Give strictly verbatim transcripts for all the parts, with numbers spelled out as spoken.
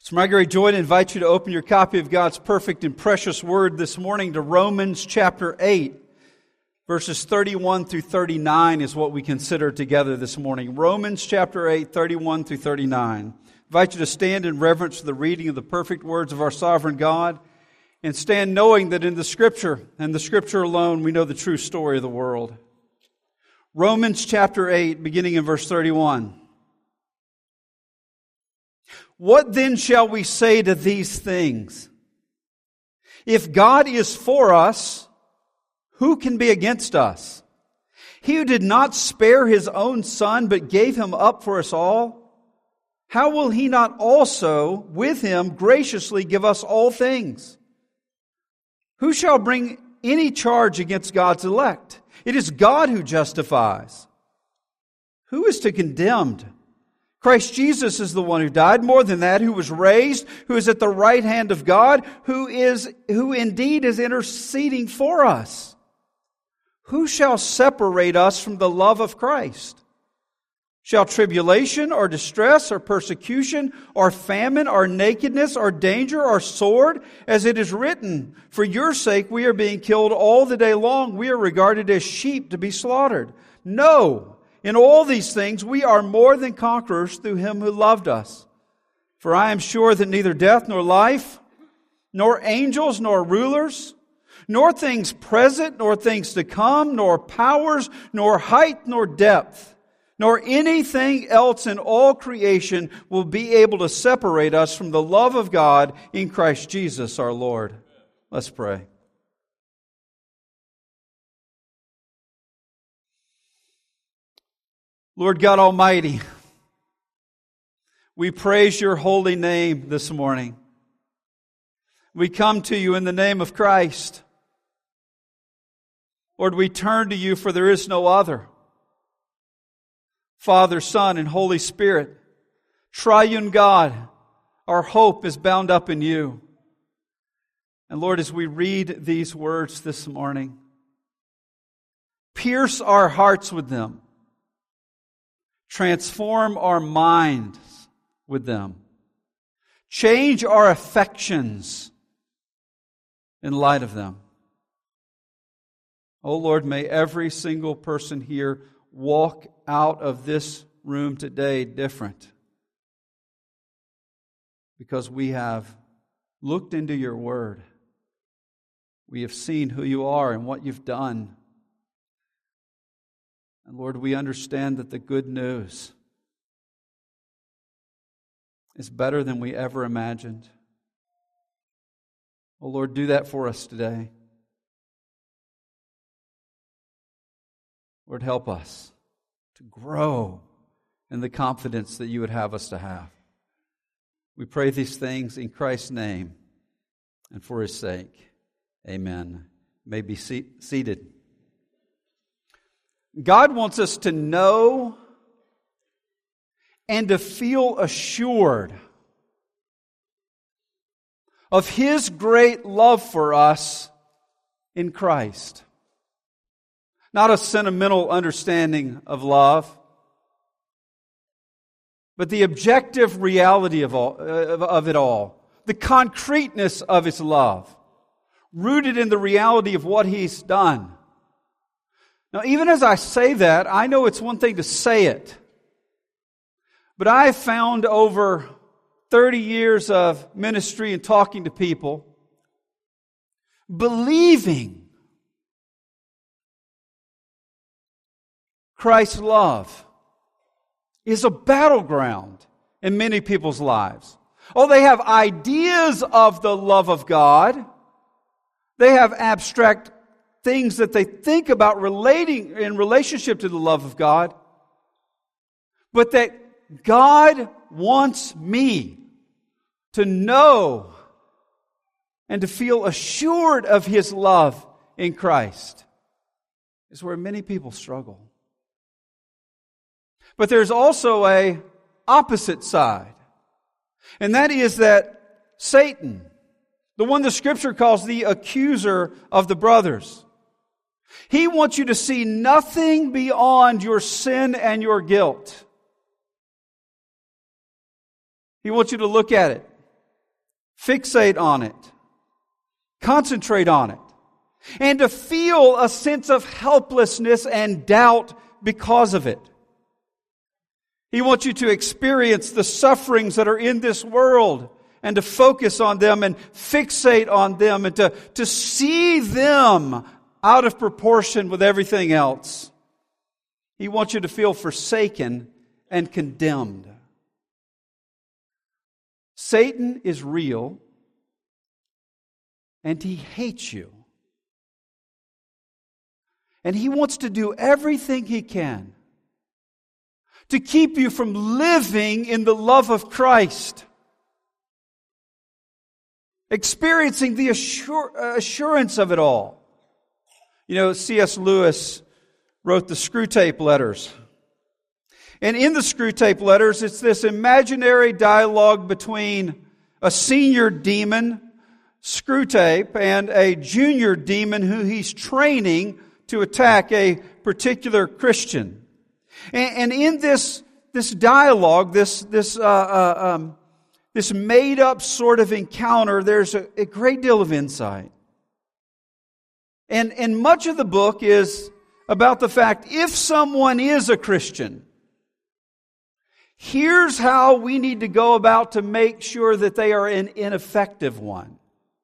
It's my great joy to invite you to open your copy of God's perfect and precious Word this morning to Romans chapter eight. Verses thirty-one through thirty-nine is what we consider together this morning. Romans chapter eight, thirty-one through thirty-nine. I invite you to stand in reverence to the reading of the perfect words of our sovereign God, and stand knowing that in the Scripture, and the Scripture alone, we know the true story of the world. Romans chapter eight, beginning in verse thirty-one. What then shall we say to these things? If God is for us, who can be against us? He who did not spare His own Son, but gave Him up for us all, how will He not also with Him graciously give us all things? Who shall bring any charge against God's elect? It is God who justifies. Who is to condemn? Christ Jesus is the one who died, more than that, who was raised, who is at the right hand of God, who is, who indeed is interceding for us. Who shall separate us from the love of Christ? Shall tribulation or distress or persecution or famine or nakedness or danger or sword? As it is written, for your sake we are being killed all the day long. We are regarded as sheep to be slaughtered. No! In all these things we are more than conquerors through Him who loved us. For I am sure that neither death nor life, nor angels nor rulers, nor things present nor things to come, nor powers, nor height nor depth, nor anything else in all creation will be able to separate us from the love of God in Christ Jesus our Lord. Let's pray. Lord God Almighty, we praise your holy name this morning. We come to you in the name of Christ. Lord, we turn to you for there is no other. Father, Son, and Holy Spirit, triune God, our hope is bound up in you. And Lord, as we read these words this morning, pierce our hearts with them. Transform our minds with them. Change our affections in light of them. Oh Lord, may every single person here walk out of this room today different, because we have looked into your word. We have seen who you are and what you've done. And Lord, we understand that the good news is better than we ever imagined. Oh Lord, do that for us today. Lord, help us to grow in the confidence that you would have us to have. We pray these things in Christ's name and for His sake. Amen. You may be seat- seated. God wants us to know and to feel assured of His great love for us in Christ. Not a sentimental understanding of love, but the objective reality of, all, of it all. The concreteness of His love, rooted in the reality of what He's done. Now, even as I say that, I know it's one thing to say it. But I have found over thirty years of ministry and talking to people, believing Christ's love is a battleground in many people's lives. Oh, they have ideas of the love of God. They have abstract things that they think about relating in relationship to the love of God, but that God wants me to know and to feel assured of His love in Christ is where many people struggle. But there's also a opposite side, and that is that Satan, the one the Scripture calls the accuser of the brothers, he wants you to see nothing beyond your sin and your guilt. He wants you to look at it fixate on it, concentrate on it, and to feel a sense of helplessness and doubt because of it. He wants you to experience the sufferings that are in this world and to focus on them and fixate on them and to, to see them out of proportion with everything else. He wants you to feel forsaken and condemned. Satan is real, and he hates you. And he wants to do everything he can to keep you from living in the love of Christ, experiencing the assur- assurance of it all. You know, C S Lewis wrote the Screwtape Letters. And in the Screwtape Letters, it's this imaginary dialogue between a senior demon, Screwtape, and a junior demon who he's training to attack a particular Christian. And, and in this this dialogue, this this uh, uh, um, this made up sort of encounter, there's a, a great deal of insight. And and much of the book is about the fact if someone is a Christian, here's how we need to go about to make sure that they are an ineffective one.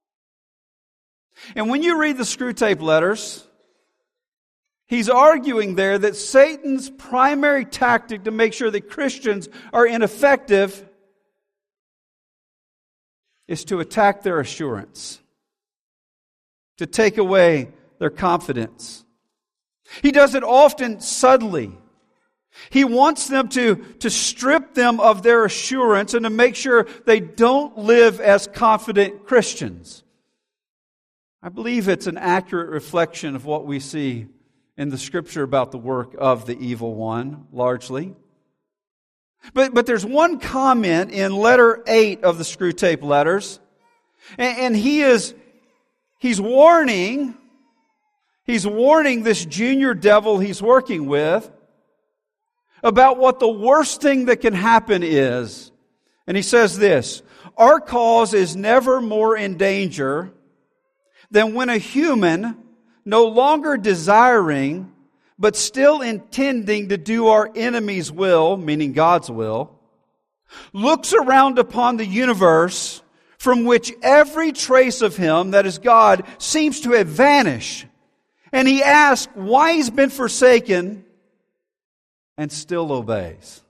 And when you read the Screwtape Letters, he's arguing there that Satan's primary tactic to make sure that Christians are ineffective is to attack their assurance, to take away their confidence. He does it often subtly. He wants them to, to strip them of their assurance and to make sure they don't live as confident Christians. I believe it's an accurate reflection of what we see in the Scripture about the work of the evil one, largely. But, but there's one comment in letter eight of the Screwtape Letters, and, and he is, he's warning, he's warning this junior devil he's working with about what the worst thing that can happen is. And he says this, our cause is never more in danger than when a human, no longer desiring, but still intending to do our enemy's will, meaning God's will, looks around upon the universe from which every trace of Him, that is God, seems to have vanished. And he asks why He's been forsaken and still obeys.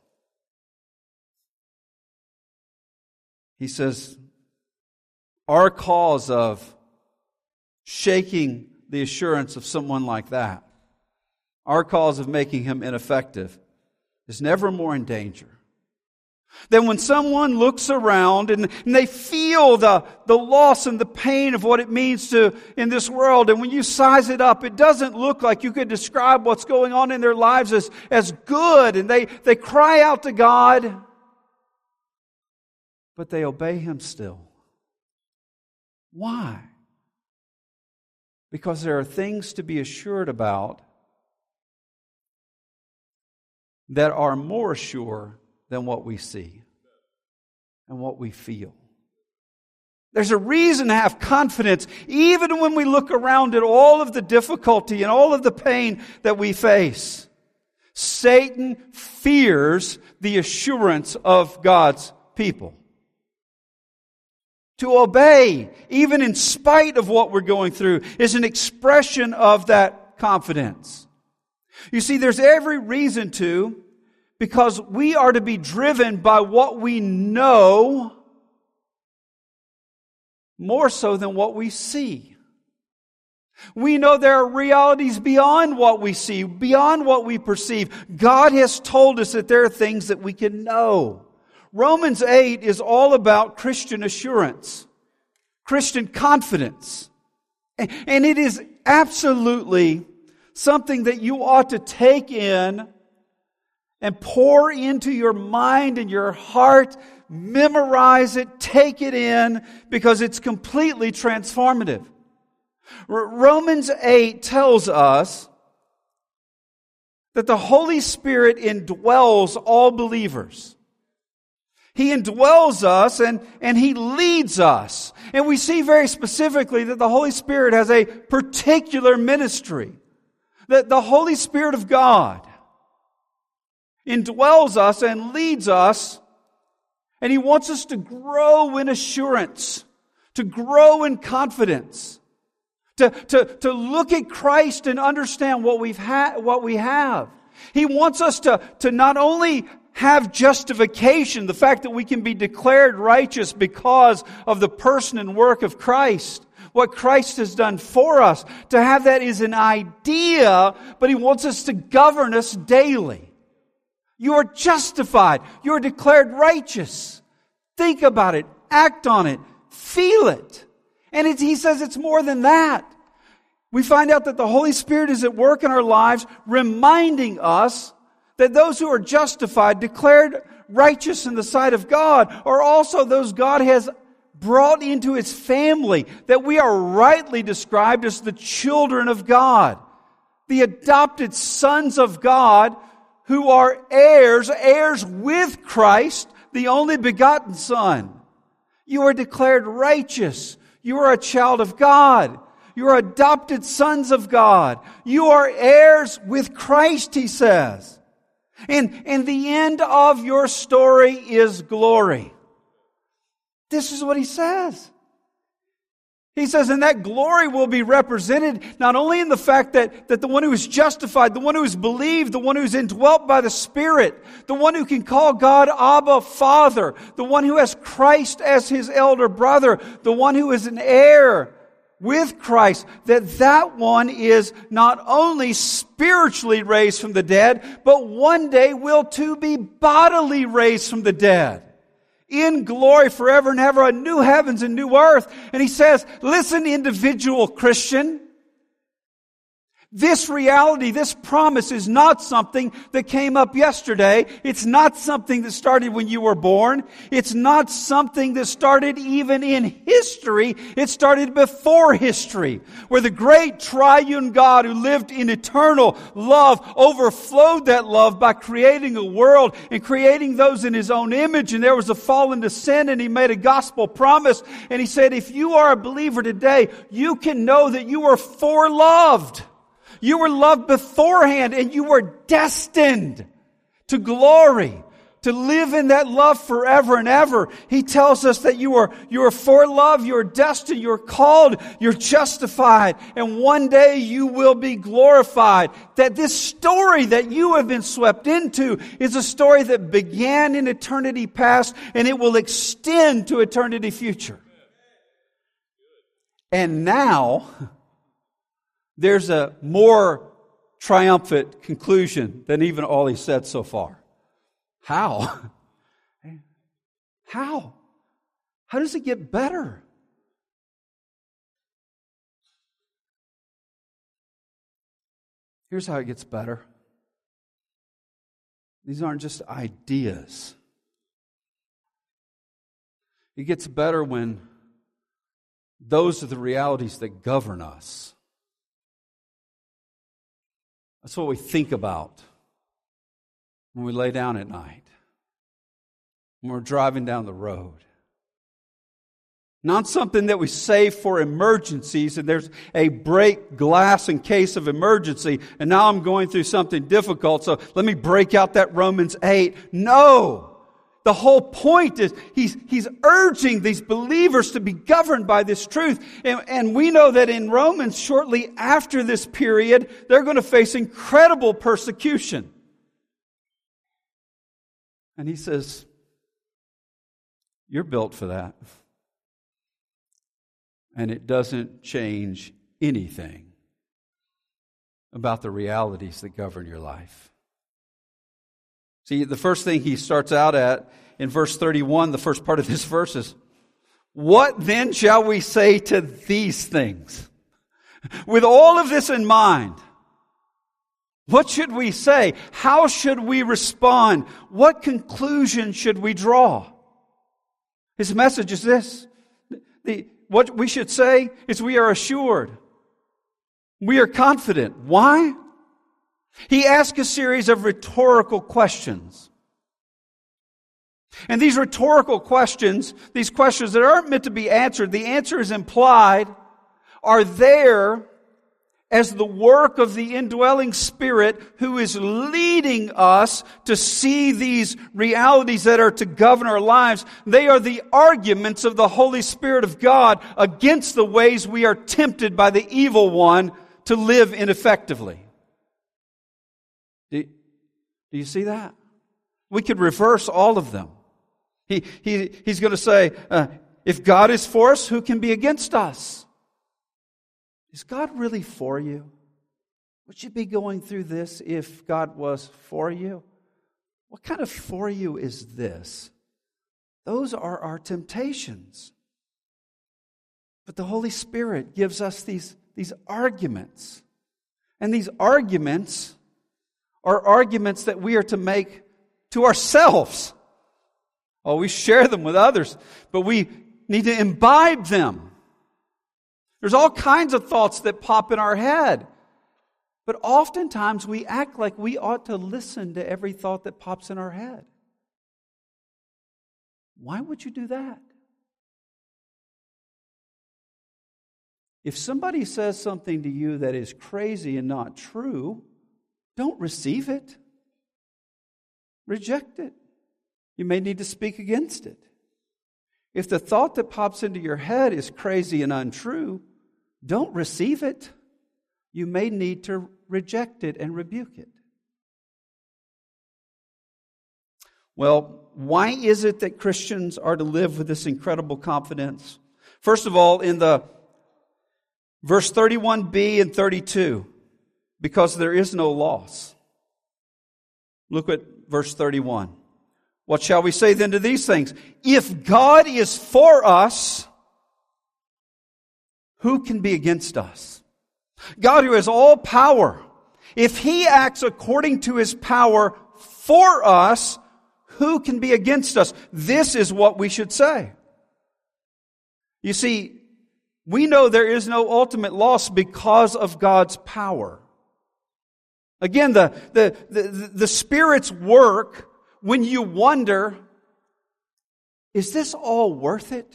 He says, our cause of shaking the assurance of someone like that, our cause of making him ineffective, is never more in danger than when someone looks around and, and they feel the, the loss and the pain of what it means to in this world. And when you size it up, it doesn't look like you could describe what's going on in their lives as, as good. And they, they cry out to God, but they obey Him still. Why? Because there are things to be assured about that are more sure than what we see and what we feel. There's a reason to have confidence even when we look around at all of the difficulty and all of the pain that we face. Satan fears the assurance of God's people. To obey, even in spite of what we're going through, is an expression of that confidence. You see, there's every reason to, because we are to be driven by what we know more so than what we see. We know there are realities beyond what we see, beyond what we perceive. God has told us that there are things that we can know. Romans eight is all about Christian assurance, Christian confidence. And it is absolutely something that you ought to take in and pour into your mind and your heart, memorize it, take it in, because it's completely transformative. Romans eight tells us that the Holy Spirit indwells all believers. He indwells us and, and He leads us. And we see very specifically that the Holy Spirit has a particular ministry. That the Holy Spirit of God indwells us and leads us, and He wants us to grow in assurance, to grow in confidence, to, to, to look at Christ and understand what we've ha- what we have. He wants us to, to not only have justification, the fact that we can be declared righteous because of the person and work of Christ, what Christ has done for us. To have that is an idea, but He wants us to govern us daily. You are justified. You are declared righteous. Think about it. Act on it. Feel it. And it, He says it's more than that. We find out that the Holy Spirit is at work in our lives, reminding us that those who are justified, declared righteous in the sight of God, are also those God has brought into His family, that we are rightly described as the children of God, the adopted sons of God, who are heirs, heirs with Christ, the only begotten Son. You are declared righteous. You are a child of God. You are adopted sons of God. You are heirs with Christ, He says. And, and the end of your story is glory. This is what He says. He says, and that glory will be represented not only in the fact that, that the one who is justified, the one who is believed, the one who is indwelt by the Spirit, the one who can call God Abba, Father, the one who has Christ as his elder brother, the one who is an heir with Christ, that that one is not only spiritually raised from the dead, but one day will too be bodily raised from the dead. In glory forever and ever, a new heavens and new earth. And He says, listen, individual Christian, this reality, this promise is not something that came up yesterday. It's not something that started when you were born. It's not something that started even in history. It started before history, where the great triune God who lived in eternal love overflowed that love by creating a world and creating those in His own image. And there was a fall into sin, and He made a gospel promise. And He said, if you are a believer today, you can know that you are foreloved. You were loved beforehand, and you were destined to glory, to live in that love forever and ever. He tells us that you are, you are for love, you are destined, you are called, you're justified, and one day you will be glorified. That this story that you have been swept into is a story that began in eternity past, and it will extend to eternity future. And now there's a more triumphant conclusion than even all He said so far. How? How? How does it get better? Here's how it gets better. These aren't just ideas. It gets better when those are the realities that govern us. That's what we think about when we lay down at night, when we're driving down the road. Not something that we save for emergencies, and there's a break glass in case of emergency, and now I'm going through something difficult, so let me break out that Romans eight. No! The whole point is he's, he's urging these believers to be governed by this truth. And, and we know that in Romans, shortly after this period, they're going to face incredible persecution. And he says, you're built for that. And it doesn't change anything about the realities that govern your life. See, the first thing he starts out at in verse thirty-one, the first part of this verse is, what then shall we say to these things? With all of this in mind, what should we say? How should we respond? What conclusion should we draw? His message is this. The, what we should say is we are assured. We are confident. Why? He asks a series of rhetorical questions. And these rhetorical questions, these questions that aren't meant to be answered, the answer is implied, are there as the work of the indwelling Spirit who is leading us to see these realities that are to govern our lives. They are the arguments of the Holy Spirit of God against the ways we are tempted by the evil one to live ineffectively. Do, do you see that? We could reverse all of them. He, he, he's going to say, uh, if God is for us, who can be against us? Is God really for you? Would you be going through this if God was for you? What kind of for you is this? Those are our temptations. But the Holy Spirit gives us these, these arguments. And these arguments are arguments that we are to make to ourselves. Oh, we share them with others, but we need to imbibe them. There's all kinds of thoughts that pop in our head. But oftentimes we act like we ought to listen to every thought that pops in our head. Why would you do that? If somebody says something to you that is crazy and not true, don't receive it. Reject it. You may need to speak against it. If the thought that pops into your head is crazy and untrue, don't receive it. You may need to reject it and rebuke it. Well, why is it that Christians are to live with this incredible confidence? First of all, in the verse thirty-one b and thirty-two, because there is no loss. Look at verse thirty-one. What shall we say then to these things? If God is for us, who can be against us? God, who has all power, if He acts according to His power for us, who can be against us? This is what we should say. You see, we know there is no ultimate loss because of God's power. Again, the, the, the, the Spirit's work, when you wonder, is this all worth it?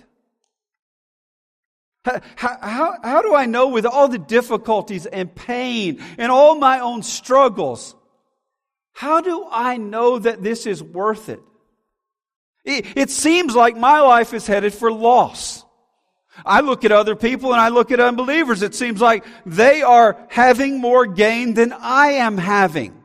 How, how, how do I know with all the difficulties and pain and all my own struggles, how do I know that this is worth it? It, it seems like my life is headed for loss. I look at other people and I look at unbelievers. It seems like they are having more gain than I am having.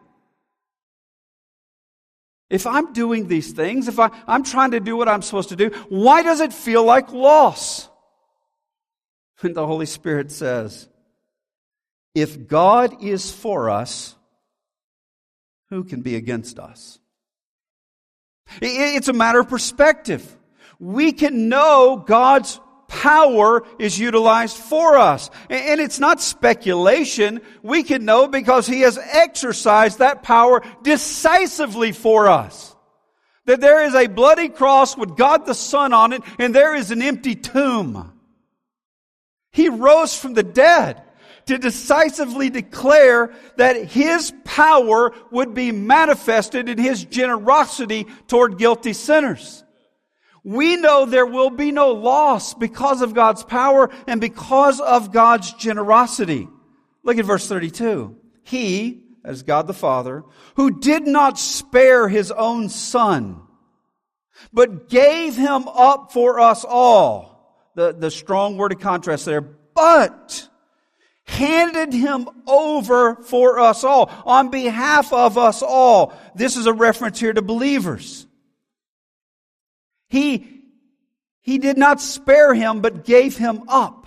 If I'm doing these things, if I, I'm trying to do what I'm supposed to do, why does it feel like loss? And the Holy Spirit says, if God is for us, who can be against us? It's a matter of perspective. We can know God's power is utilized for us. And it's not speculation. We can know because He has exercised that power decisively for us. That there is a bloody cross with God the Son on it, and there is an empty tomb. He rose from the dead to decisively declare that His power would be manifested in His generosity toward guilty sinners. We know there will be no loss because of God's power and because of God's generosity. Look at verse thirty-two. He, as God the Father, who did not spare His own Son, but gave Him up for us all. The, the strong word of contrast there. But handed Him over for us all, on behalf of us all. This is a reference here to believers. He, he did not spare Him, but gave Him up.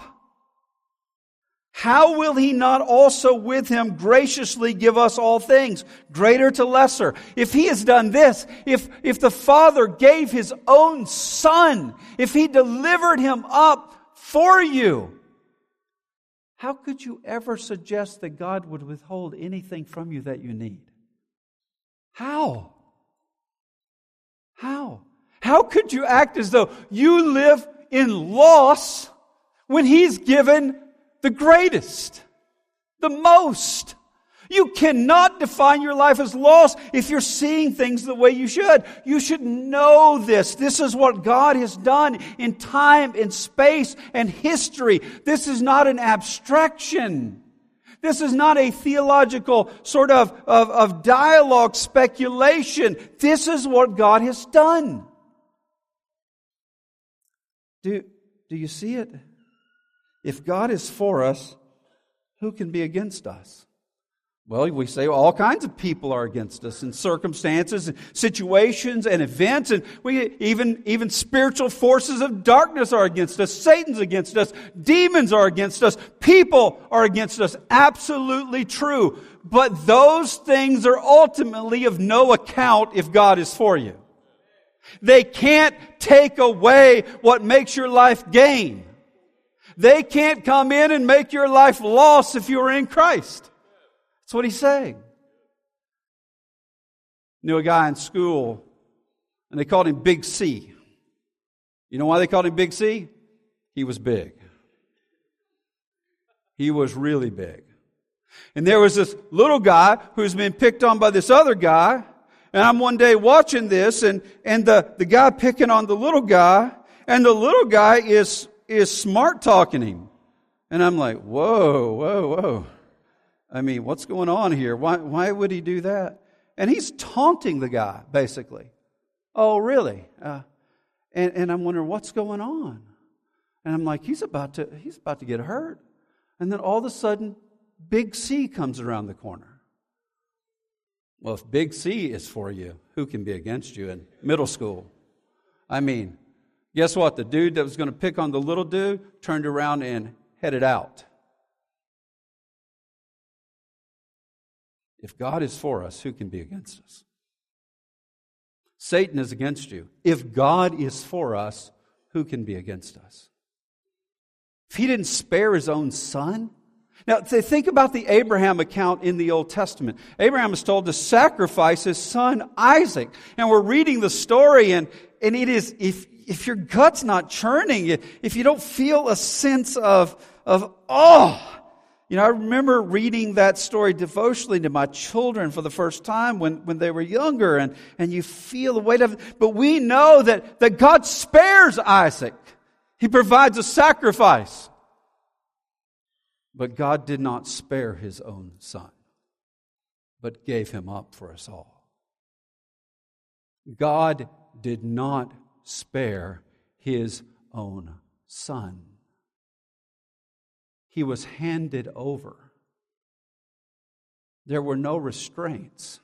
How will He not also with Him graciously give us all things, greater to lesser? If He has done this, if, if the Father gave His own Son, if He delivered Him up for you, how could you ever suggest that God would withhold anything from you that you need? How? How? How could you act as though you live in loss when He's given the greatest, the most? You cannot define your life as lost if you're seeing things the way you should. You should know this. This is what God has done in time, in space, and history. This is not an abstraction. This is not a theological sort of, of, of dialogue speculation. This is what God has done. Do, do you see it? If God is for us, who can be against us? Well, we say all kinds of people are against us, and circumstances, and situations, and events, and we even even spiritual forces of darkness are against us. Satan's against us. Demons are against us. People are against us. Absolutely true. But those things are ultimately of no account if God is for you. They can't take away what makes your life gain. They can't come in and make your life lost if you are in Christ. That's what he's saying. Knew a guy in school, and they called him Big C. You know why they called him Big C? He was big. He was really big. And there was this little guy who's been picked on by this other guy, and I'm one day watching this, and, and the, the guy picking on the little guy, and the little guy is, is smart talking him. And I'm like, whoa, whoa, whoa. I mean, what's going on here? Why, why would he do that? And he's taunting the guy, basically. Oh, really? Uh, and, and I'm wondering, what's going on? And I'm like, he's about to, he's about to get hurt. And then all of a sudden, Big C comes around the corner. Well, if Big C is for you, who can be against you in middle school? I mean, guess what? The dude that was going to pick on the little dude turned around and headed out. If God is for us, who can be against us? Satan is against you. If God is for us, who can be against us? If He didn't spare His own Son? Now, think about the Abraham account in the Old Testament. Abraham is told to sacrifice his son Isaac. And we're reading the story, and, and it is, if, if your gut's not churning, if you don't feel a sense of, of, oh, you know, I remember reading that story devotionally to my children for the first time when, when they were younger, and, and you feel the weight of it. But we know that, that God spares Isaac. He provides a sacrifice. But God did not spare His own Son, but gave Him up for us all. God did not spare His own Son. He was handed over. There were no restraints.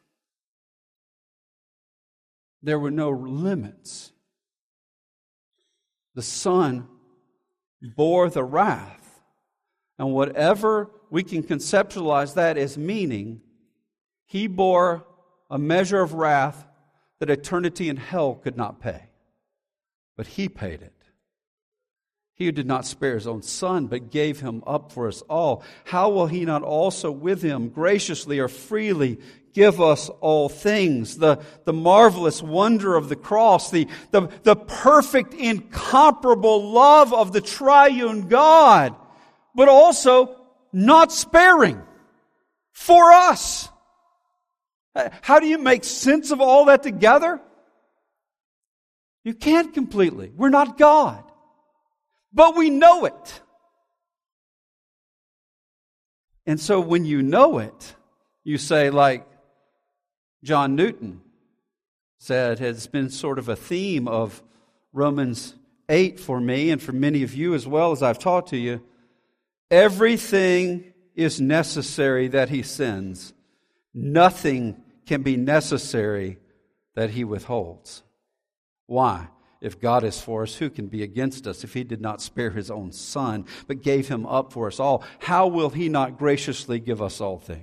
There were no limits. The Son bore the wrath. And whatever we can conceptualize that as meaning, He bore a measure of wrath that eternity in hell could not pay. But He paid it. He who did not spare His own Son, but gave Him up for us all, how will He not also with Him graciously or freely give us all things? The, the marvelous wonder of the cross, the, the, the perfect, incomparable love of the triune God, but also not sparing for us. How do you make sense of all that together? You can't completely. We're not God. But we know it. And so when you know it, you say, like John Newton said, has been sort of a theme of Romans eight for me and for many of you as well as I've taught to you, everything is necessary that He sends. Nothing can be necessary that He withholds. Why? If God is for us, who can be against us? If He did not spare His own Son, but gave Him up for us all, how will He not graciously give us all things?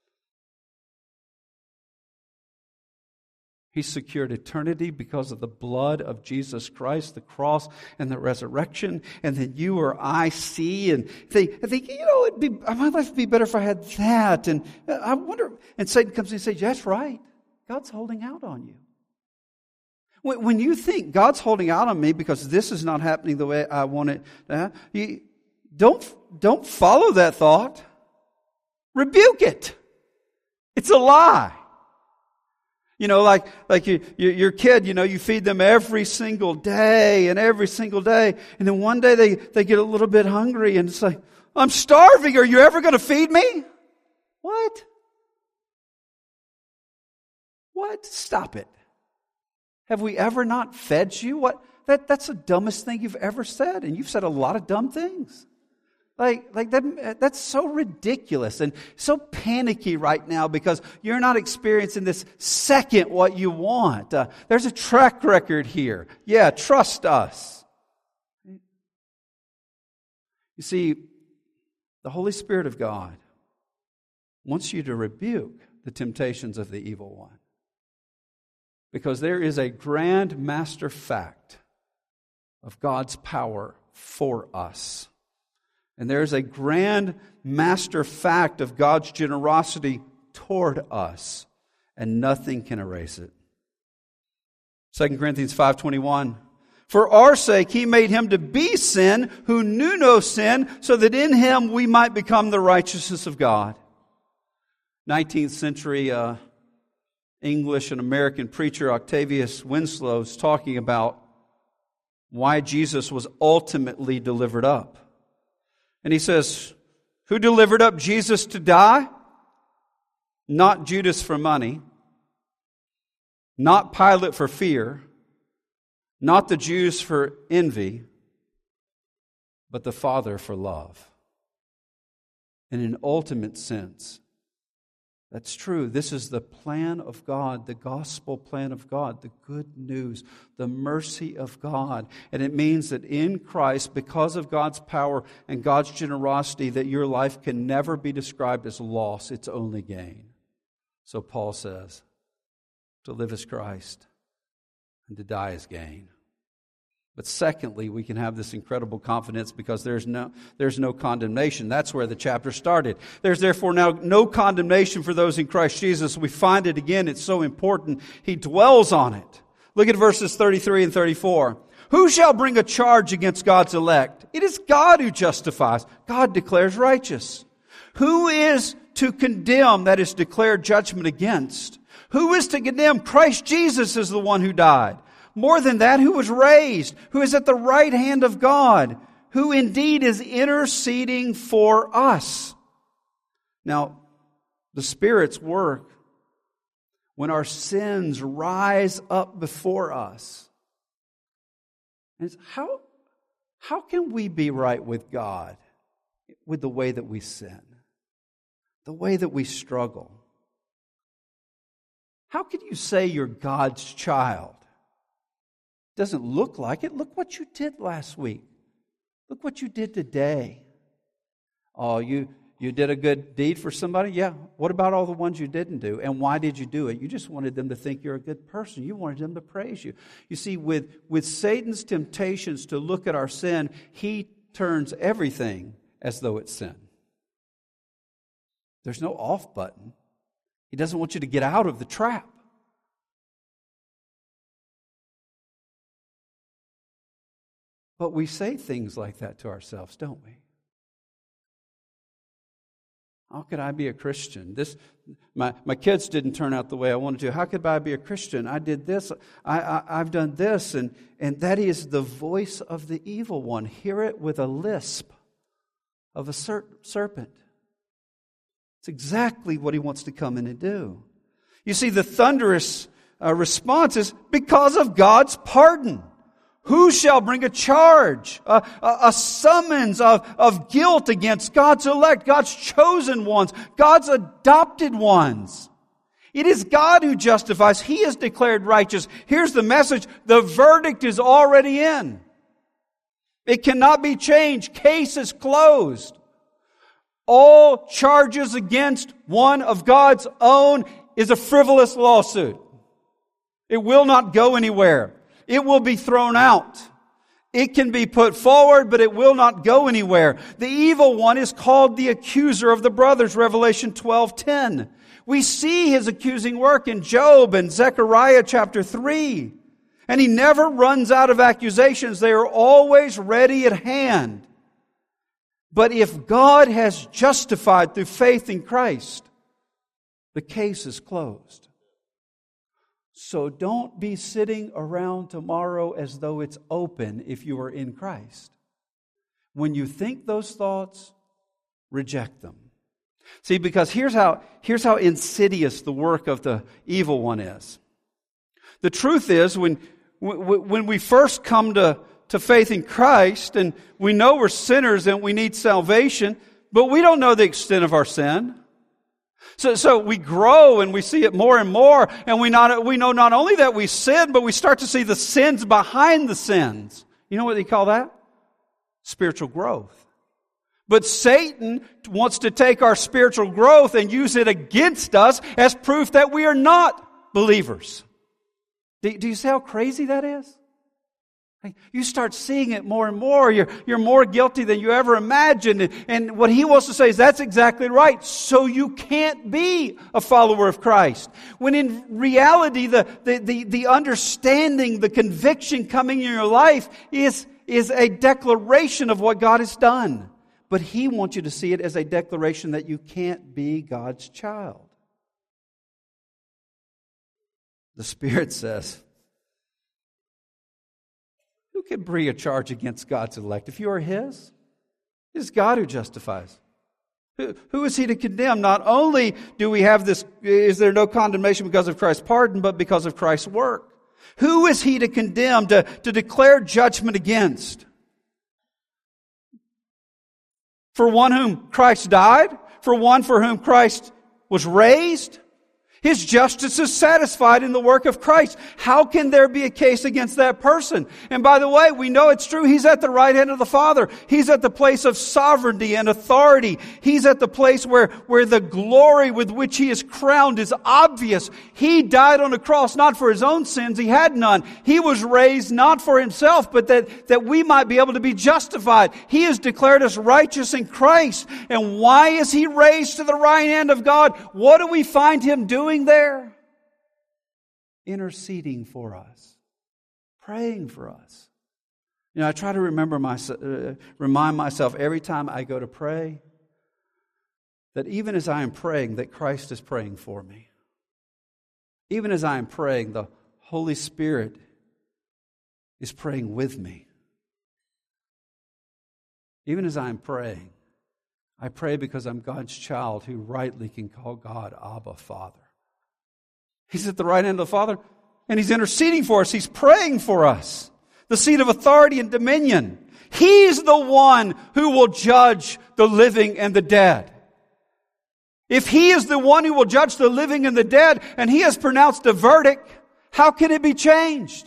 He secured eternity because of the blood of Jesus Christ, the cross and the resurrection. And then you or I see and think, I think, you know, it'd be, my life would be better if I had that. And I wonder, and Satan comes in and says, that's right. God's holding out on you. When you think God's holding out on me because this is not happening the way I want it to happen, you don't, don't follow that thought. Rebuke it. It's a lie. You know, like like you, you, your kid, you know, you feed them every single day and every single day. And then one day they, they get a little bit hungry and it's like, I'm starving. Are you ever going to feed me? What? What? Stop it. Have we ever not fed you? What? That, that's the dumbest thing you've ever said. And you've said a lot of dumb things. Like, like that, that's so ridiculous and so panicky right now because you're not experiencing this second what you want. Uh, there's a track record here. Yeah, trust us. You see, the Holy Spirit of God wants you to rebuke the temptations of the evil one. Because there is a grand master fact of God's power for us. And there's a grand master fact of God's generosity toward us. And nothing can erase it. Second Corinthians five twenty-one. For our sake He made Him to be sin who knew no sin, so that in Him we might become the righteousness of God. nineteenth century uh, English and American preacher Octavius Winslow is talking about why Jesus was ultimately delivered up. And he says, who delivered up Jesus to die? Not Judas for money, not Pilate for fear, not the Jews for envy, but the Father for love. In an ultimate sense, that's true. This is the plan of God, the gospel plan of God, the good news, the mercy of God. And it means that in Christ, because of God's power and God's generosity, that your life can never be described as loss. It's only gain. So Paul says, to live is Christ and to die is gain. But secondly, we can have this incredible confidence because there's no, there's no condemnation. That's where the chapter started. There's therefore now no condemnation for those in Christ Jesus. We find it again. It's so important. He dwells on it. Look at verses thirty-three and thirty-four. Who shall bring a charge against God's elect? It is God who justifies. God declares righteous. Who is to condemn, that is, declare judgment against? Who is to condemn? Christ Jesus is the one who died. More than that, who was raised, who is at the right hand of God, who indeed is interceding for us. Now, the Spirit's work, when our sins rise up before us, is how, how can we be right with God with the way that we sin, the way that we struggle? How can you say you're God's child? Doesn't look like it. Look what you did last week. Look what you did today. Oh, you, you did a good deed for somebody? Yeah. What about all the ones you didn't do? And why did you do it? You just wanted them to think you're a good person. You wanted them to praise you. You see, with, with Satan's temptations to look at our sin, he turns everything as though it's sin. There's no off button. He doesn't want you to get out of the trap. But we say things like that to ourselves, don't we? How could I be a Christian? This, my, my kids didn't turn out the way I wanted to. How could I be a Christian? I did this. I, I, I've done this. And, and that is the voice of the evil one. Hear it with a lisp of a ser- serpent. It's exactly what he wants to come in and do. You see, the thunderous uh, response is because of God's pardon. Who shall bring a charge, a, a, a summons of, of guilt against God's elect, God's chosen ones, God's adopted ones? It is God who justifies. He is declared righteous. Here's the message. The verdict is already in. It cannot be changed. Case is closed. All charges against one of God's own is a frivolous lawsuit. It will not go anywhere. It will be thrown out. It can be put forward, but it will not go anywhere. The evil one is called the accuser of the brothers, Revelation twelve ten. We see his accusing work in Job and Zechariah chapter three. And he never runs out of accusations. They are always ready at hand. But if God has justified through faith in Christ, The case is closed. So don't be sitting around tomorrow as though it's open if you are in Christ. When you think those thoughts, reject them. See, because here's how, here's how insidious the work of the evil one is. The truth is, when, when we first come to, to faith in Christ, and we know we're sinners and we need salvation, but we don't know the extent of our sin. So, so we grow and we see it more and more, and we not we know not only that we sin, but we start to see the sins behind the sins. You know what they call that? Spiritual growth. But Satan wants to take our spiritual growth and use it against us as proof that we are not believers. Do, do you see how crazy that is? You start seeing it more and more. You're, you're more guilty than you ever imagined. And, and what he wants to say is that's exactly right. So you can't be a follower of Christ. When in reality, the, the, the, the understanding, the conviction coming in your life is, is a declaration of what God has done. But he wants you to see it as a declaration that you can't be God's child. The Spirit says, who can bring a charge against God's elect? If you are His, it is God who justifies. Who, who is He to condemn? Not only do we have this, is there no condemnation because of Christ's pardon, but because of Christ's work. Who is He to condemn, to, to declare judgment against? For one whom Christ died, for one for whom Christ was raised. His justice is satisfied in the work of Christ. How can there be a case against that person? And by the way, we know it's true. He's at the right hand of the Father. He's at the place of sovereignty and authority. He's at the place where, where the glory with which He is crowned is obvious. He died on the cross not for His own sins. He had none. He was raised not for Himself, but that, that we might be able to be justified. He has declared us righteous in Christ. And why is He raised to the right hand of God? What do we find Him doing there? Interceding for us, praying for us. You know, I try to remember my, uh, remind myself every time I go to pray that even as I am praying, that Christ is praying for me. Even as I am praying, the Holy Spirit is praying with me. Even as I am praying, I pray because I'm God's child who rightly can call God Abba, Father. He's at the right hand of the Father, and He's interceding for us. He's praying for us. The seat of authority and dominion. He's the one who will judge the living and the dead. If He is the one who will judge the living and the dead, and He has pronounced a verdict, how can it be changed?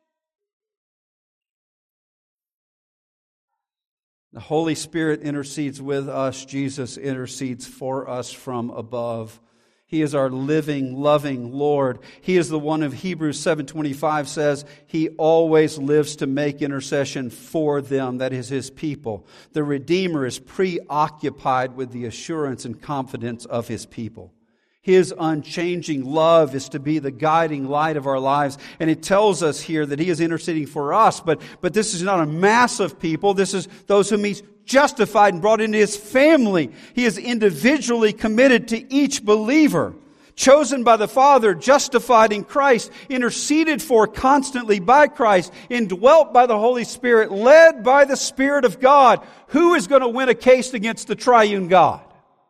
The Holy Spirit intercedes with us. Jesus intercedes for us from above. He is our living, loving Lord. He is the one of Hebrews seven twenty-five says, He always lives to make intercession for them, that is His people. The Redeemer is preoccupied with the assurance and confidence of His people. His unchanging love is to be the guiding light of our lives. And it tells us here that He is interceding for us. But, but this is not a mass of people. This is those whom He's justified and brought into His family. He is individually committed to each believer. Chosen by the Father, justified in Christ, interceded for constantly by Christ, indwelt by the Holy Spirit, led by the Spirit of God. Who is going to win a case against the triune God?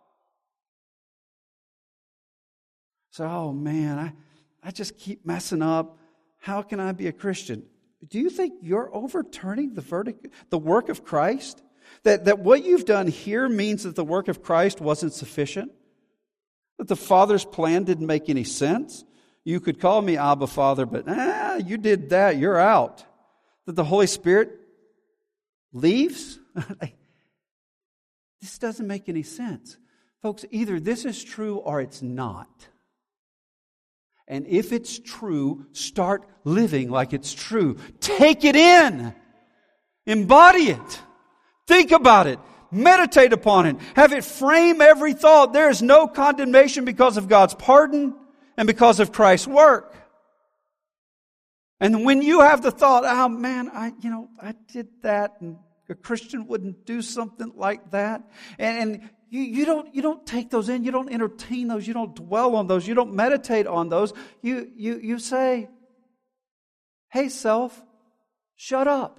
So, oh man, I, I just keep messing up. How can I be a Christian? Do you think you're overturning the verdict, the work of Christ? That, that what you've done here means that the work of Christ wasn't sufficient? That the Father's plan didn't make any sense? You could call me Abba Father, but ah, you did that, you're out. That the Holy Spirit leaves? This doesn't make any sense. Folks, either this is true or it's not. And if it's true, start living like it's true. Take it in. Embody it. Think about it. Meditate upon it. Have it frame every thought. There is no condemnation because of God's pardon and because of Christ's work. And when you have the thought, oh man, I, you know, I did that, and a Christian wouldn't do something like that. And, and you, you don't you don't take those in, you don't entertain those, you don't dwell on those, you don't meditate on those. You you you say, "Hey self, shut up."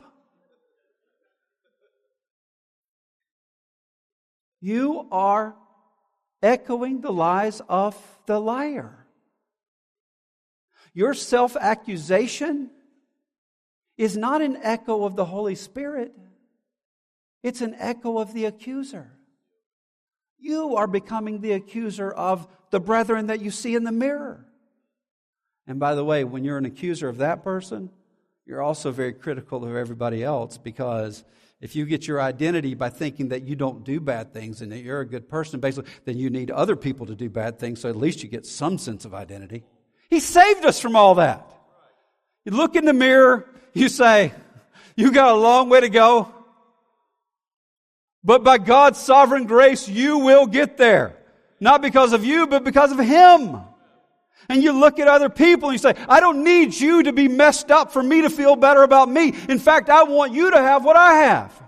You are echoing the lies of the liar. Your self-accusation is not an echo of the Holy Spirit. It's an echo of the accuser. You are becoming the accuser of the brethren that you see in the mirror. And by the way, when you're an accuser of that person, you're also very critical of everybody else, because if you get your identity by thinking that you don't do bad things and that you're a good person, basically, then you need other people to do bad things, so at least you get some sense of identity. He saved us from all that. You look in the mirror, you say, "You got a long way to go, but by God's sovereign grace, you will get there. Not because of you, but because of Him." And you look at other people and you say, "I don't need you to be messed up for me to feel better about me. In fact, I want you to have what I have."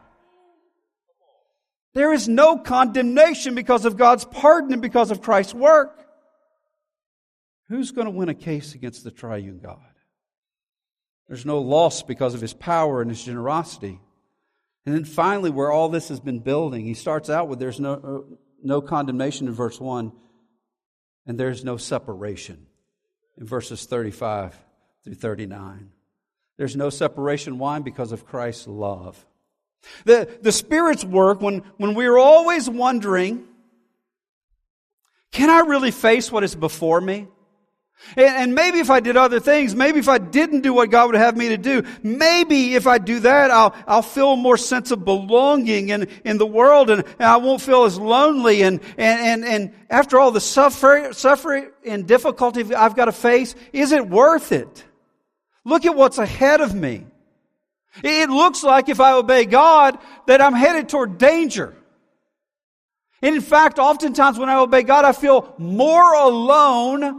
There is no condemnation because of God's pardon and because of Christ's work. Who's going to win a case against the triune God? There's no loss because of His power and His generosity. And then finally, where all this has been building, he starts out with there's no, no condemnation in verse one, and there's no separation in verses thirty-five through thirty-nine. There's no separation. Why? Because of Christ's love. The, the Spirit's work, when, when we're always wondering, can I really face what is before me? And, and maybe if I did other things, maybe if I didn't do what God would have me to do, maybe if I do that, I'll, I'll feel more sense of belonging in, in the world, and, and I won't feel as lonely. And, and, and, and after all the suffering, suffering and difficulty I've got to face, is it worth it? Look at what's ahead of me. It looks like if I obey God that I'm headed toward danger. And in fact, oftentimes when I obey God, I feel more alone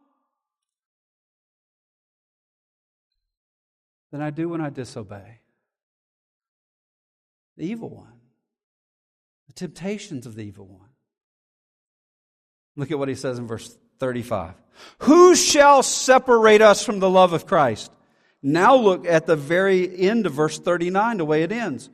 than I do when I disobey. The evil one. The temptations of the evil one. Look at what he says in verse thirty-five. Who shall separate us from the love of Christ? Now look at the very end of verse thirty-nine, the way it ends.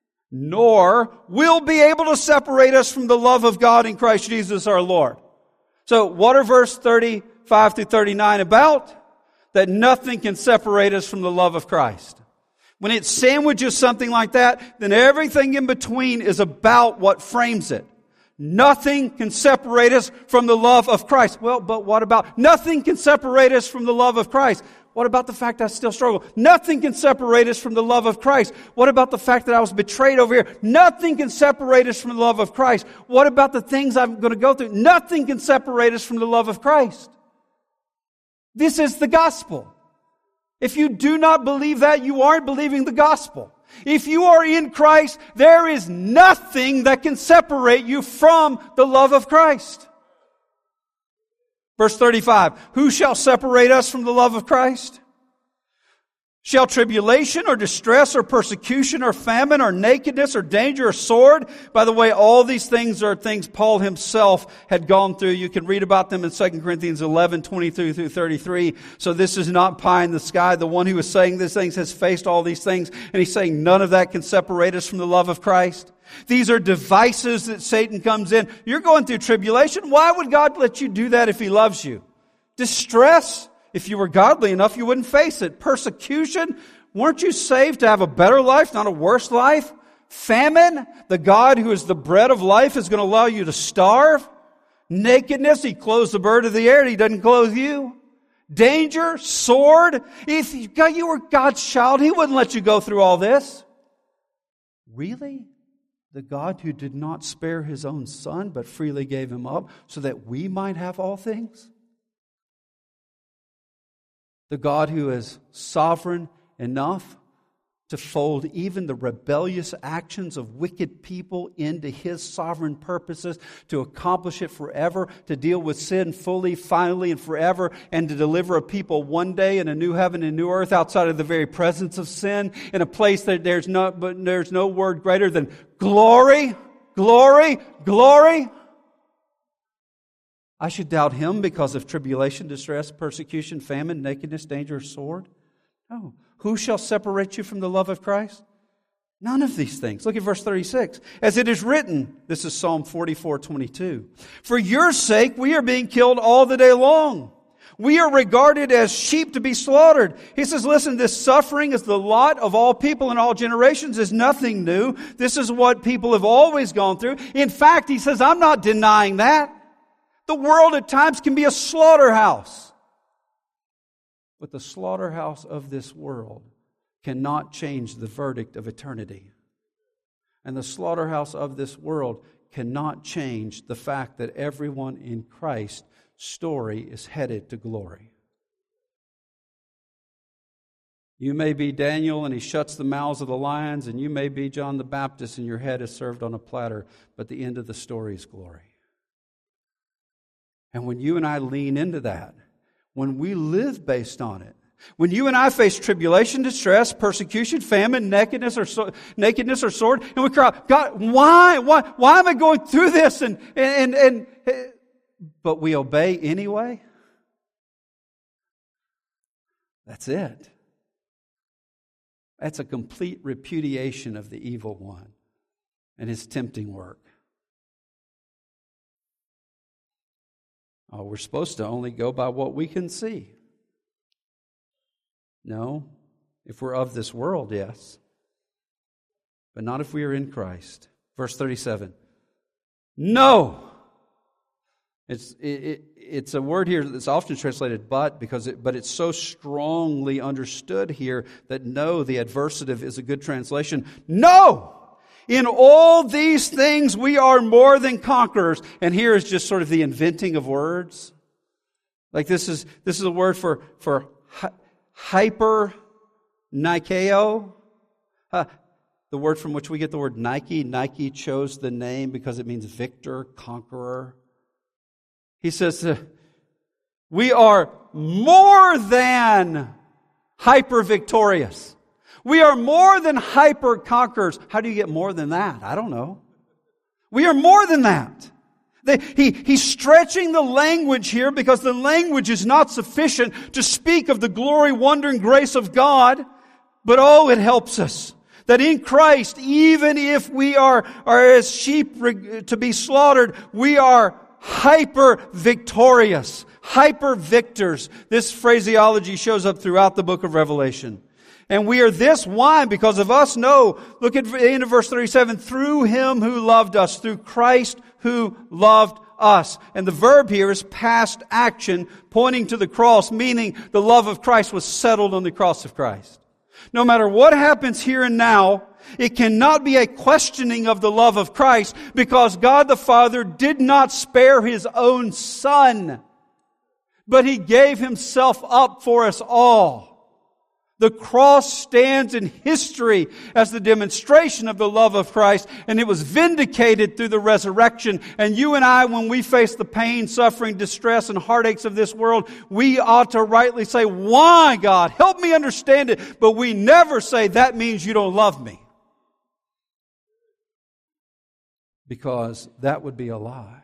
Nor will be able to separate us from the love of God in Christ Jesus our Lord. So what are verse thirty-five through thirty-nine about? That nothing can separate us from the love of Christ. When it sandwiches something like that, then everything in between is about what frames it. Nothing can separate us from the love of Christ. Well, but what about? Nothing can separate us from the love of Christ. What about the fact I still struggle? Nothing can separate us from the love of Christ. What about the fact that I was betrayed over here? Nothing can separate us from the love of Christ. What about the things I'm going to go through? Nothing can separate us from the love of Christ. This is the gospel. If you do not believe that, you aren't believing the gospel. If you are in Christ, there is nothing that can separate you from the love of Christ. Verse thirty-five, who shall separate us from the love of Christ? Shall tribulation or distress or persecution or famine or nakedness or danger or sword? By the way, all these things are things Paul himself had gone through. You can read about them in Second Corinthians eleven, twenty-three through thirty-three. So this is not pie in the sky. The one who is saying these things has faced all these things, and he's saying none of that can separate us from the love of Christ. These are devices that Satan comes in. You're going through tribulation. Why would God let you do that if He loves you? Distress. If you were godly enough, you wouldn't face it. Persecution. Weren't you saved to have a better life, not a worse life? Famine. The God who is the bread of life is going to allow you to starve. Nakedness. He clothes the bird of the air. He doesn't clothe you. Danger. Sword. If you were God's child, He wouldn't let you go through all this. Really? The God who did not spare His own Son, but freely gave Him up so that we might have all things? The God who is sovereign enough to fold even the rebellious actions of wicked people into His sovereign purposes, to accomplish it forever, to deal with sin fully, finally, and forever, and to deliver a people one day in a new heaven and new earth outside of the very presence of sin, in a place that there's no, but there's no word greater than glory. glory, glory. I should doubt Him because of tribulation, distress, persecution, famine, nakedness, danger, or sword? No. Who shall separate you from the love of Christ? None of these things. Look at verse thirty-six. As it is written, this is Psalm forty-four twenty-two. For your sake we are being killed all the day long. We are regarded as sheep to be slaughtered. He says, listen, this suffering is the lot of all people in all generations, is nothing new. This is what people have always gone through. In fact, he says, I'm not denying that. The world at times can be a slaughterhouse. But the slaughterhouse of this world cannot change the verdict of eternity. And the slaughterhouse of this world cannot change the fact that everyone in Christ's story is headed to glory. You may be Daniel and he shuts the mouths of the lions, and you may be John the Baptist and your head is served on a platter, but the end of the story is glory. And when you and I lean into that, when we live based on it, when you and I face tribulation, distress, persecution, famine, nakedness, or so, nakedness or sword, and we cry, God, why, why, why am I going through this? And and and, and but we obey anyway. That's it. That's a complete repudiation of the evil one and his tempting work. Oh, we're supposed to only go by what we can see. No, if we're of this world, yes. But not if we are in Christ. Verse thirty-seven. No! It's it, it, it's a word here that's often translated but, because it, but it's so strongly understood here that no, the adversative is a good translation. No! In all these things we are more than conquerors. And here is just sort of the inventing of words. Like this is this is a word for for hyper Nikeo. Uh, the word from which we get the word Nike. Nike chose the name because it means victor, conqueror. He says, uh, we are more than hyper victorious. We are more than hyper conquerors. How do you get more than that? I don't know. We are more than that. They, he, he's stretching the language here because the language is not sufficient to speak of the glory, wonder, and grace of God. But oh, it helps us. That in Christ, even if we are, are as sheep to be slaughtered, we are hyper victorious, hyper victors. This phraseology shows up throughout the book of Revelation. And we are this. Why? Because of us? No. Look at the end of verse thirty-seven. Through Him who loved us. Through Christ who loved us. And the verb here is past action, pointing to the cross, meaning the love of Christ was settled on the cross of Christ. No matter what happens here and now, it cannot be a questioning of the love of Christ, because God the Father did not spare His own Son, but He gave Himself up for us all. The cross stands in history as the demonstration of the love of Christ, and it was vindicated through the resurrection. And you and I, when we face the pain, suffering, distress, and heartaches of this world, we ought to rightly say, why, God? Help me understand it. But we never say, that means you don't love me. Because that would be a lie.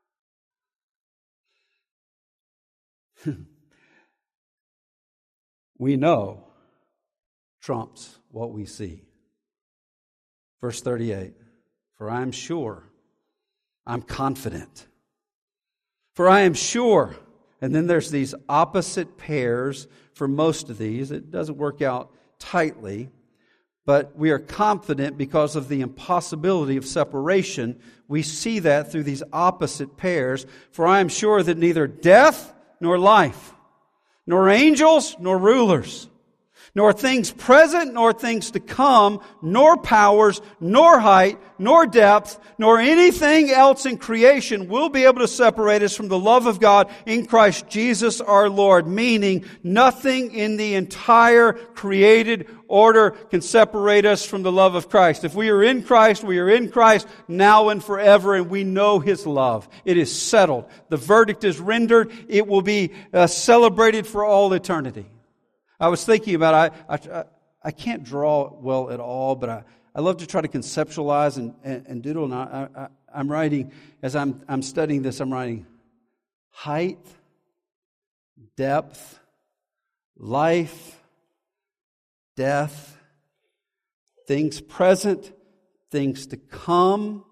We know trumps what we see. Verse thirty-eight, for I am sure, I'm confident. For I am sure, and then there's these opposite pairs for most of these. It doesn't work out tightly, but we are confident because of the impossibility of separation. We see that through these opposite pairs. For I am sure that neither death nor life, nor angels nor rulers, nor things present, nor things to come, nor powers, nor height, nor depth, nor anything else in creation will be able to separate us from the love of God in Christ Jesus our Lord. Meaning, nothing in the entire created order can separate us from the love of Christ. If we are in Christ, we are in Christ now and forever, and we know His love. It is settled. The verdict is rendered. It will be uh, celebrated for all eternity. I was thinking about, I, I, I can't draw well at all, but I, I love to try to conceptualize and, and, and doodle. And I, I, I'm writing, as I'm, I'm studying this, I'm writing height, depth, life, death, things present, things to come,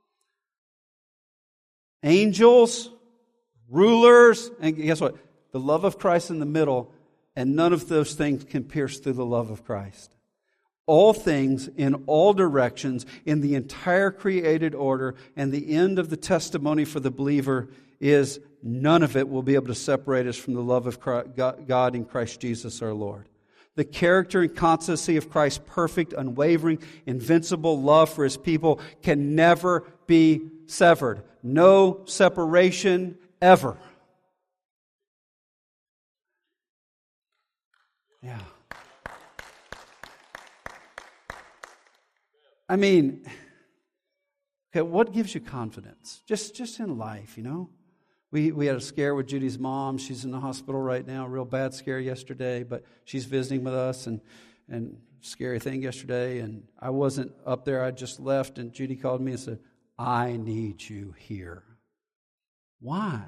angels, rulers, and guess what? The love of Christ in the middle, and none of those things can pierce through the love of Christ. All things in all directions in the entire created order, and the end of the testimony for the believer is none of it will be able to separate us from the love of God in Christ Jesus our Lord. The character and constancy of Christ's perfect, unwavering, invincible love for His people can never be severed. No separation ever. Yeah. I mean, okay, what gives you confidence? Just just in life, you know? We we had a scare with Judy's mom. She's in the hospital right now, a real bad scare yesterday, but she's visiting with us, and and scary thing yesterday, and I wasn't up there. I just left, and Judy called me and said, I need you here. Why?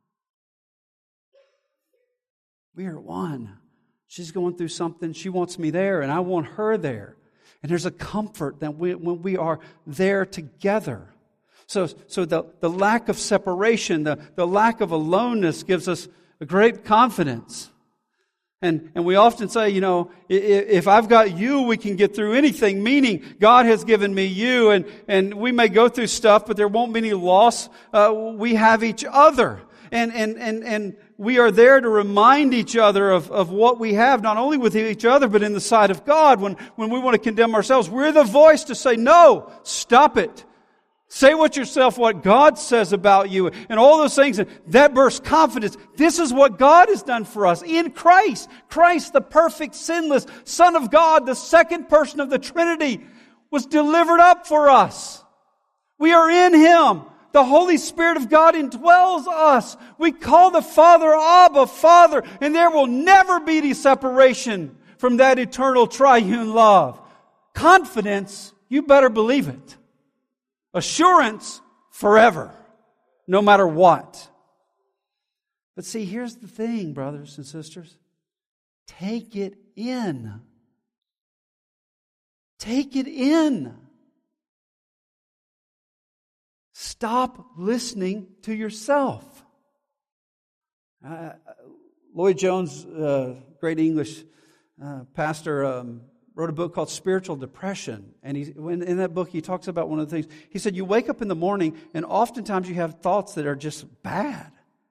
We are one. She's going through something. She wants me there, and I want her there. And there's a comfort that we, when we are there together. So, so the, the lack of separation, the, the lack of aloneness gives us a great confidence. And, and we often say, you know, if I've got you, we can get through anything, meaning God has given me you, and, and we may go through stuff, but there won't be any loss. Uh, we have each other. And, and, and, and we are there to remind each other of, of what we have, not only with each other, but in the sight of God. When, when we want to condemn ourselves, we're the voice to say, no, stop it. Say what yourself, what God says about you, and all those things. And that bursts confidence. This is what God has done for us in Christ. Christ, the perfect, sinless Son of God, the second person of the Trinity, was delivered up for us. We are in Him. The Holy Spirit of God indwells us. We call the Father Abba, Father, and there will never be any separation from that eternal triune love. Confidence, you better believe it. Assurance, forever, no matter what. But see, here's the thing, brothers and sisters. Take it in. Take it in. Stop listening to yourself. Uh, Lloyd Jones, uh, great English uh, pastor, um, wrote a book called Spiritual Depression. And he, when, in that book, he talks about one of the things. He said, you wake up in the morning, and oftentimes you have thoughts that are just bad.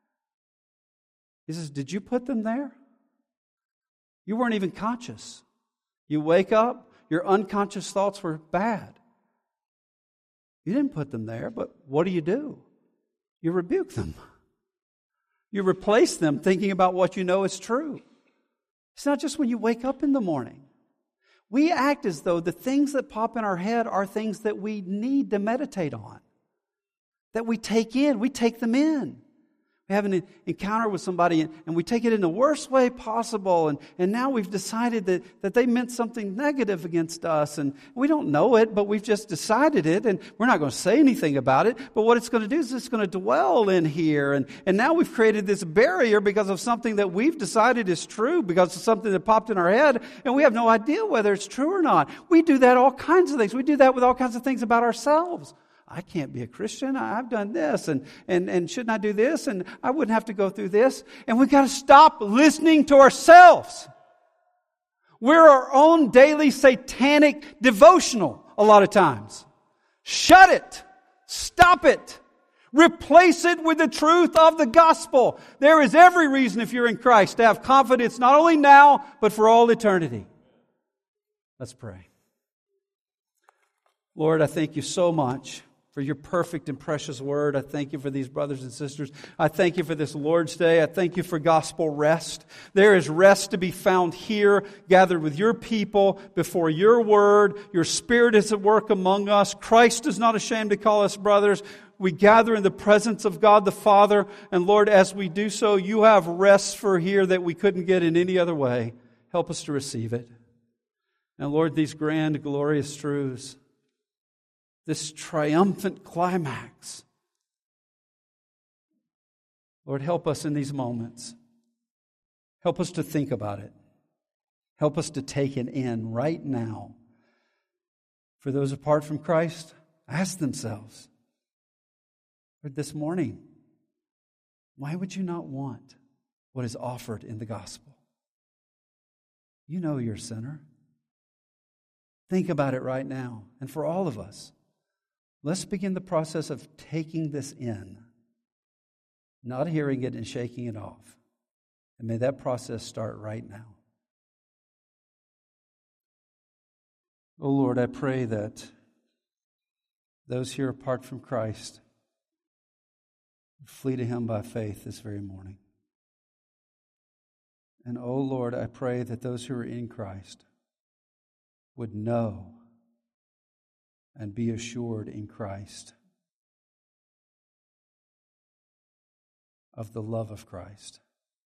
He says, did you put them there? You weren't even conscious. You wake up, your unconscious thoughts were bad. You didn't put them there, but what do you do? You rebuke them. You replace them thinking about what you know is true. It's not just when you wake up in the morning. We act as though the things that pop in our head are things that we need to meditate on, that we take in. We take them in. We have an encounter with somebody, and, and we take it in the worst way possible, and, and now we've decided that, that they meant something negative against us, and we don't know it, but we've just decided it, and we're not going to say anything about it, but what it's going to do is it's going to dwell in here, and, and now we've created this barrier because of something that we've decided is true, because of something that popped in our head, and we have no idea whether it's true or not. We do that all kinds of things. We do that with all kinds of things about ourselves. I can't be a Christian. I've done this, and, and, and shouldn't I do this? And I wouldn't have to go through this. And we've got to stop listening to ourselves. We're our own daily satanic devotional a lot of times. Shut it. Stop it. Replace it with the truth of the gospel. There is every reason, if you're in Christ, to have confidence not only now, but for all eternity. Let's pray. Lord, I thank you so much for your perfect and precious word. I thank you for these brothers and sisters. I thank you for this Lord's Day. I thank you for gospel rest. There is rest to be found here, gathered with your people before your word. Your Spirit is at work among us. Christ is not ashamed to call us brothers. We gather in the presence of God the Father. And Lord, as we do so, you have rest for here that we couldn't get in any other way. Help us to receive it. And Lord, these grand, glorious truths, this triumphant climax, Lord, help us in these moments. Help us to think about it. Help us to take it in right now. For those apart from Christ, ask themselves, Lord, this morning, why would you not want what is offered in the gospel? You know you're a sinner. Think about it right now. And for all of us, let's begin the process of taking this in, not hearing it and shaking it off. And may that process start right now. Oh Lord, I pray that those here apart from Christ flee to Him by faith this very morning. And oh Lord, I pray that those who are in Christ would know and be assured in Christ of the love of Christ.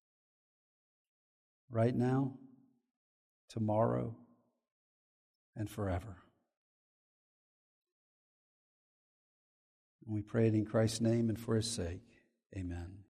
Right now, tomorrow, and forever. And we pray it in Christ's name and for His sake. Amen.